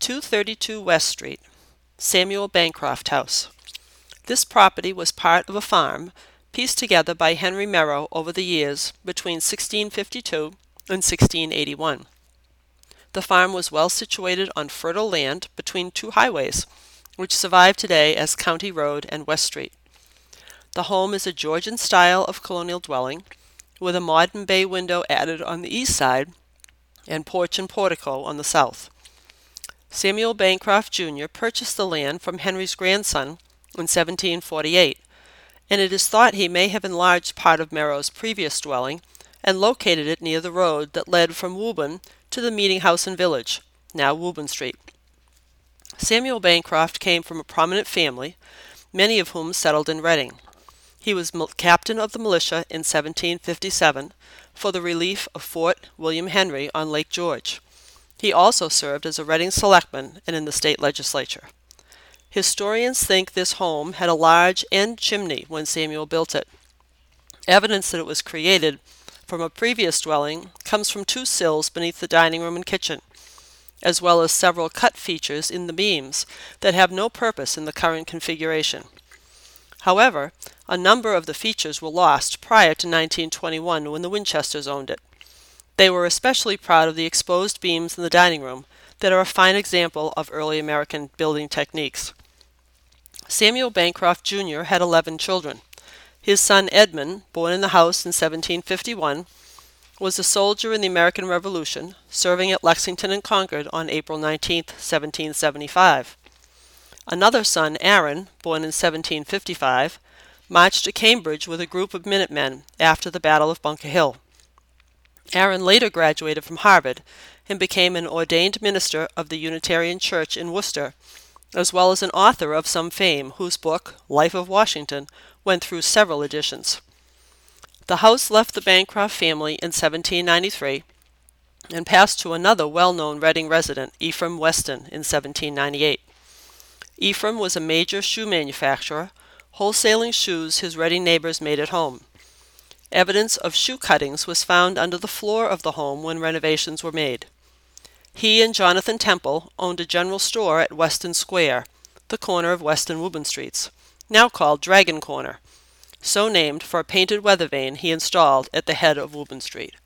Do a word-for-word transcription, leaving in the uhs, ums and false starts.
two thirty-two West Street, Samuel Bancroft House. This property was part of a farm pieced together by Henry Merrow over the years between sixteen fifty-two and sixteen eighty-one. The farm was well situated on fertile land between two highways, which survive today as County Road and West Street. The home is a Georgian style of colonial dwelling, with a modern bay window added on the east side and porch and portico on the south. Samuel Bancroft Junior purchased the land from Henry's grandson in seventeen forty-eight, and it is thought he may have enlarged part of Merrow's previous dwelling and located it near the road that led from Woburn to the meeting house and village, now Woburn Street. Samuel Bancroft came from a prominent family, many of whom settled in Reading. He was captain of the militia in seventeen fifty-seven for the relief of Fort William Henry on Lake George. He also served as a Reading selectman and in the state legislature. Historians think this home had a large end chimney when Samuel built it. Evidence that it was created from a previous dwelling comes from two sills beneath the dining room and kitchen, as well as several cut features in the beams that have no purpose in the current configuration. However, a number of the features were lost prior to nineteen twenty-one when the Winchesters owned it. They were especially proud of the exposed beams in the dining room that are a fine example of early American building techniques. Samuel Bancroft Junior had eleven children. His son Edmund, born in the house in seventeen fifty-one, was a soldier in the American Revolution, serving at Lexington and Concord on April nineteenth, seventeen seventy-five. Another son, Aaron, born in seventeen fifty-five, marched to Cambridge with a group of Minutemen after the Battle of Bunker Hill. Aaron later graduated from Harvard and became an ordained minister of the Unitarian Church in Worcester, as well as an author of some fame, whose book, Life of Washington, went through several editions. The house left the Bancroft family in seventeen ninety-three and passed to another well-known Reading resident, Ephraim Weston, in seventeen ninety-eight. Ephraim was a major shoe manufacturer, wholesaling shoes his Reading neighbors made at home. Evidence of shoe cuttings was found under the floor of the home when renovations were made. He and Jonathan Temple owned a general store at Weston Square, the corner of West and Woburn Streets, now called Dragon Corner, so named for a painted weather vane he installed at the head of Woburn Street.